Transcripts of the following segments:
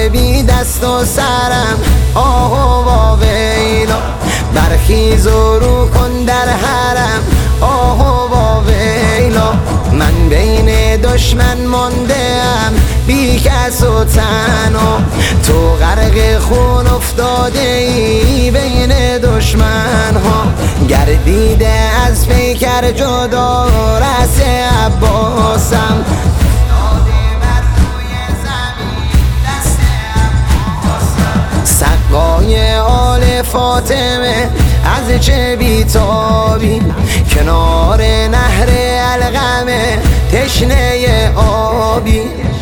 بی دست و سرم آه و ویلا، برخیز و رو کن در حرم آه و ویلا. من بین دشمن مانده‌ام بی کس و تنها، تو غرق خون افتاده ای بین دشمن ها. گردیده از پیکر جدا رأس عباسم، سقای آل فاطمه از چه بیتابی، کنار نهر القمه تشنه آبی.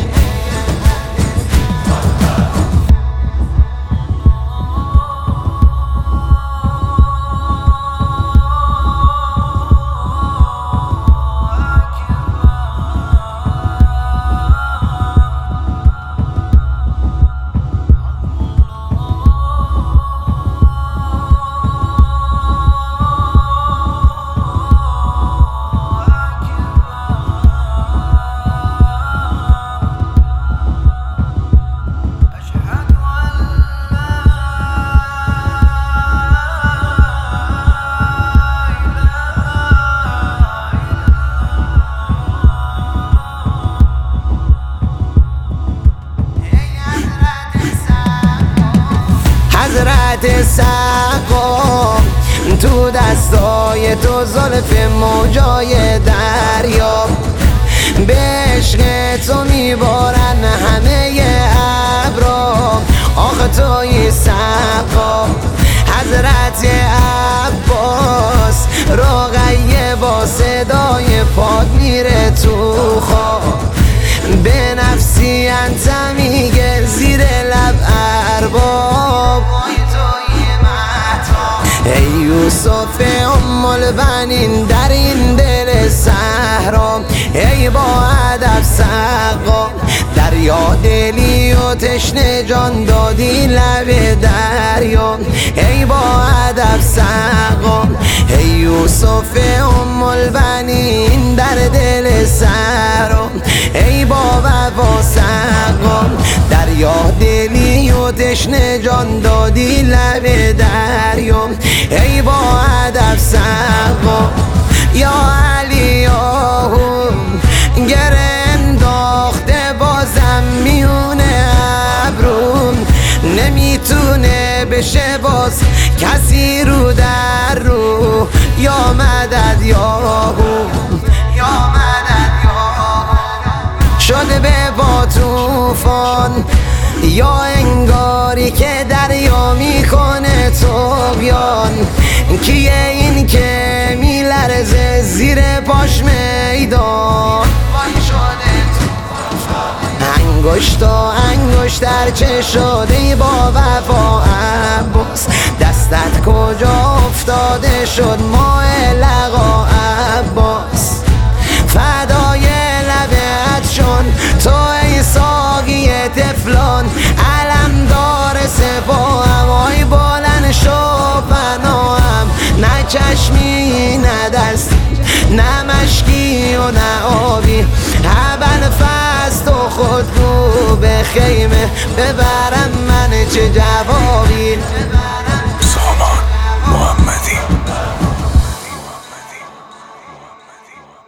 حضرت سقا تو دستای تو زلف موجای دریا، به عشق تو میبارن همه ابرا. آخه توی سقا حضرت عباس، رقیه با صدای پاد میره تو خواب. به نفسی انت میگه زیر لب ارباب، ای یوسف ام البنین در این دل صحرا. ای با ادب سقا دریا دلی و تشنه جان دادی لب دریا. ای با ادب سقا ای یوسف ام البنین در دل صحرا. ای با وفا سقا دریا دلی و تشنه جان دادی لب دریا. ای با ادب سقا یا علی آهوم گر انداخته بازم میونه ابروم، نمیتونه بشه باز کسی رو در رو. یا مدد یا هوم یا مدد یا هوم، شده به با طوفان یا انگاری که دریا میکنه طغیان. کیه این که میلرزه زیر پاش میدان، انگشت تا انگشتر چه شده با وفا عباس. دستت کجا افتاده شد ماه لقا عباس، فدای لبت شون تو ای ساقی تفلان. علمدار سپاهم آی بلند شو پناهم، نه چشمی نه دستی نه مشکی و نه آبی. ابوالفضل تو خود گو به خیمه ببرم من چه جوابی.